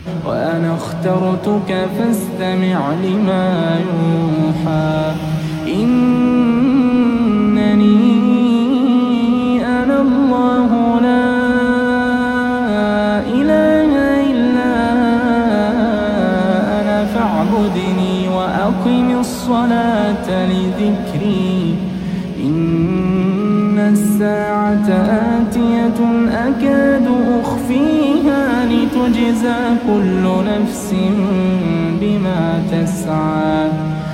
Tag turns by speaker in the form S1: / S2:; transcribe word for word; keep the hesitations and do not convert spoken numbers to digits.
S1: وأنا اخترتك فاستمع لما يوحى. إنني أنا الله لا إله إلا أنا فاعبدني وأقم الصلاة لذكري. إن الساعة آتية أكاد أخفيها لتجزى كل نفس بما تسعى.